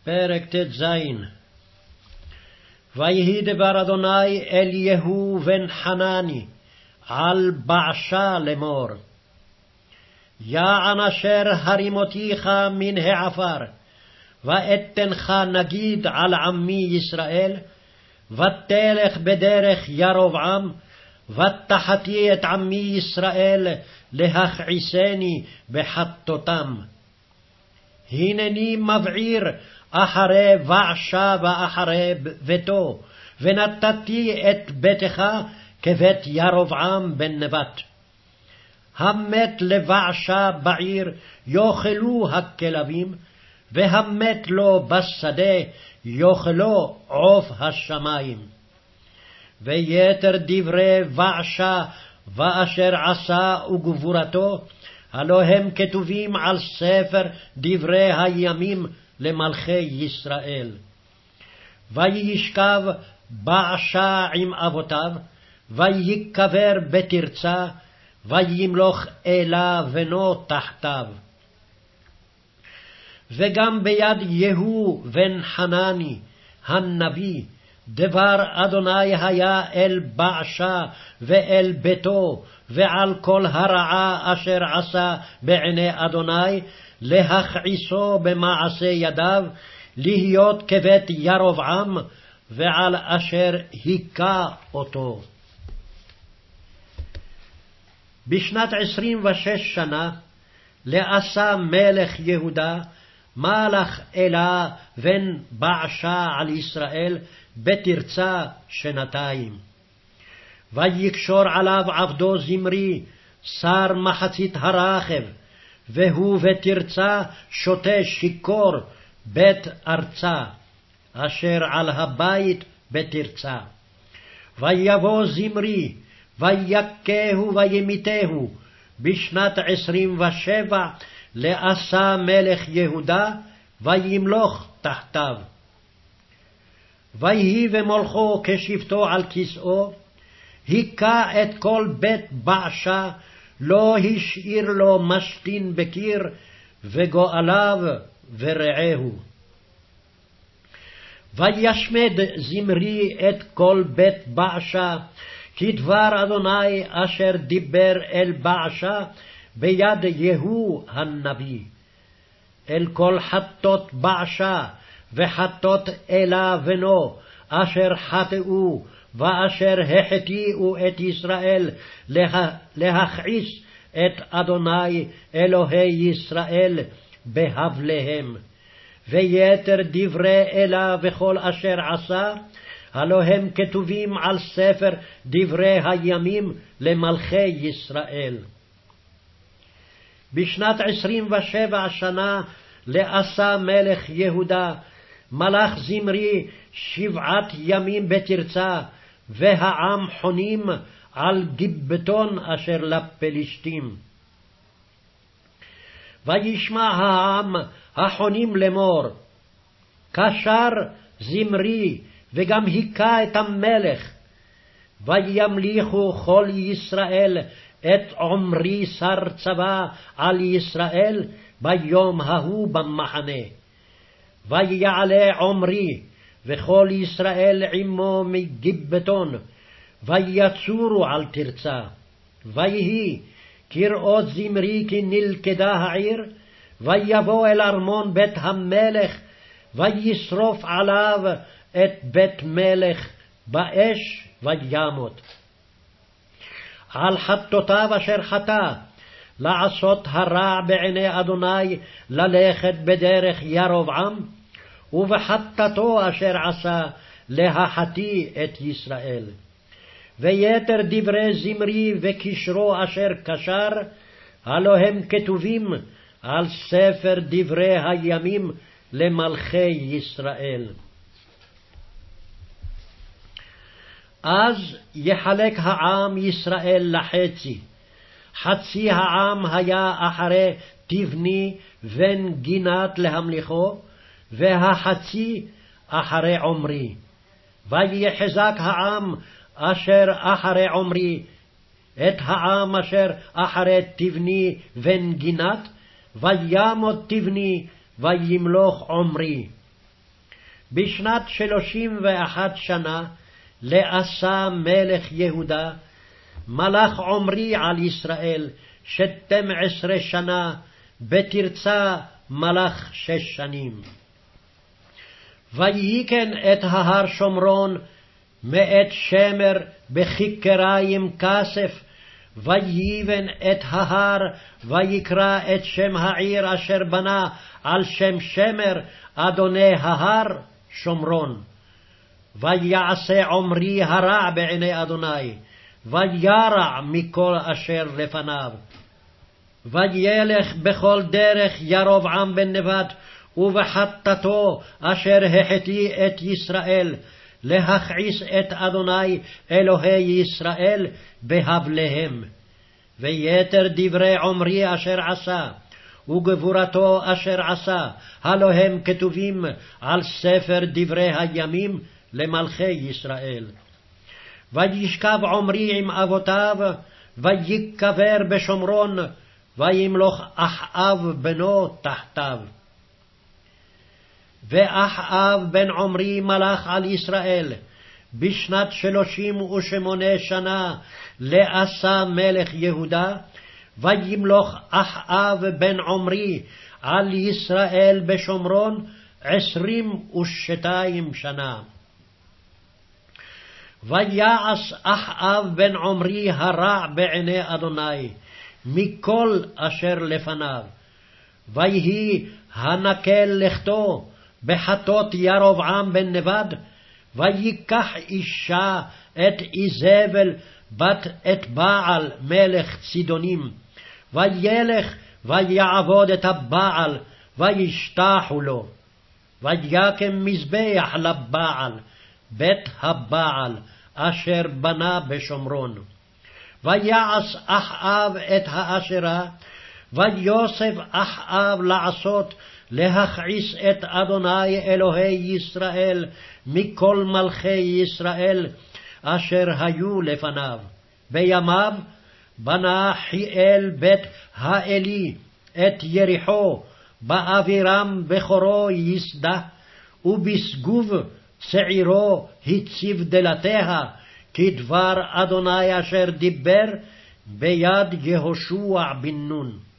פרק ט"ז. ויהי דבר אדוני אל יהוא בן חנני על בעשה לאמור, יען אשר הרימותיך מן העפר, ואתנך נגיד על עמי ישראל, ותלך בדרך ירבעם, ותחתי את עמי ישראל להכעיסני בחטאותם. הנני מבעיר אחרי בעשה ואחרי ביתו, ונתתי את ביתך כבית ירבעם בן נבט. המת לבעשה בעיר יאכלו הכלבים, והמת לו בשדה יאכלו עוף השמים. ויתר דברי בעשה ואשר עשה וגבורתו, הלא הם כתובים על ספר דברי הימים למלכי ישראל. וישכב בעשה עם אבותיו, ויקבר בתרצה, וימלוך אלה בנו תחתיו. וגם ביד יהוא בן חנני הנביא דבר אדוני היה אל בעשה ואל ביתו, ועל כל הרעה אשר עשה בעיני אדוני, להכעיסו במעשה ידיו, להיות כבית ירבעם, ועל אשר היכה אותו. בשנת 26 שנה לעשה מלך יהודה, מלך אלה בן בעשה על ישראל בתרצה 2 ויקשור עליו עבדו זמרי, שר מחצית הרכב, והוא בתרצה שותה שיכור בית ארצה, אשר על הבית בתרצה. ויבוא זמרי, ויכהו וימיתהו, בשנת 27 לעשה מלך יהודה, וימלוך תחתיו. ויהי במולכו כשבתו על כסאו, היכה את כל בית בעשה, לא השאיר לו משתין בקיר, וגואליו ורעהו. וישמד זמרי את כל בית בעשה, כדבר אדוני אשר דיבר אל בעשה ביד יהוא הנביא. אל כל חטות בעשה וחטות אלה בנו, אשר חטאו ואשר החטיאו את ישראל להכעיס את אדוני אלוהי ישראל בהבליהם. ויתר דברי אלה וכל אשר עשה, הלא הם כתובים על ספר דברי הימים למלכי ישראל. בשנת 27 שנה לעשה מלך יהודה, מלך זמרי 7 ימים בתרצה, והעם חונים על גיבטון אשר לפלשתים. וישמע העם החונים לאמור, קשר זמרי וגם היכה את המלך. וימליכו כל ישראל את עמרי שר צבא על ישראל ביום ההוא במחנה. ויעלה עמרי וכל ישראל עמו מגיבטון, ויצורו על תרצה. ויהי כראות זמרי כי נלכדה העיר, ויבוא אל ארמון בית המלך, וישרוף עליו את בית מלך באש וימות. על חטאותיו אשר חטא, לעשות הרע בעיני אדוני, ללכת בדרך ירבעם, ובחטאתו אשר עשה, להחטיא את ישראל. ויתר דברי זמרי וקשרו אשר קשר, הלא הם כתובים על ספר דברי הימים למלכי ישראל. אז יחלק העם ישראל לחצי, חצי העם היה אחרי תבני בן גינת להמליכו, והחצי אחרי עמרי. ויחזק העם אשר אחרי עמרי את העם אשר אחרי תבני בן גינת, וימות תבני וימלוך עמרי. בשנת 31 שנה לאסא מלך יהודה, מלך עמרי על ישראל 12 שנה, בתרצה מלך 6 שנים. ויקן את ההר שומרון מאת שמר בכיכריים כסף, ויבן את ההר, ויקרא את שם העיר אשר בנה על שם שמר אדוני ההר שומרון. ויעשה עמרי הרע בעיני אדוני, וירע מכל אשר לפניו. וילך בכל דרך ירבעם בן נבט, ובחטאתו אשר החטיא את ישראל, להכעיס את אדוני אלוהי ישראל בהבליהם. ויתר דברי עמרי אשר עשה, וגבורתו אשר עשה, הלא הם כתובים על ספר דברי הימים למלכי ישראל. וישכב עמרי עם אבותיו, ויקבר בשומרון, וימלוך אחאב בנו תחתיו. ואחאב בן עמרי מלך על ישראל בשנת 38 שנה לאסא מלך יהודה, וימלוך אחאב בן עמרי על ישראל בשומרון 22 שנה. ויעש אחאב בן עמרי הרע בעיני אדוני מכל אשר לפניו, ויהי הנקל לכתו בחטות ירבעם בן נבט, ויקח אישה את איזבל בת את בעל מלך צידונים, וילך ויעבוד את הבעל, וישתחו לו. ויקם מזבח לבעל, בית הבעל אשר בנה בשומרון. ויעש אחאב את האשרה, ויוסף אחאב לעשות להכעיס את אדוני אלוהי ישראל מכל מלכי ישראל אשר היו לפניו. בימיו בנה חיאל בית האלי את יריחו, באבירם בכורו יסדה, ובסגוב צעירו הציב דלתיה, כדבר אדוני אשר דיבר ביד יהושע בן נון.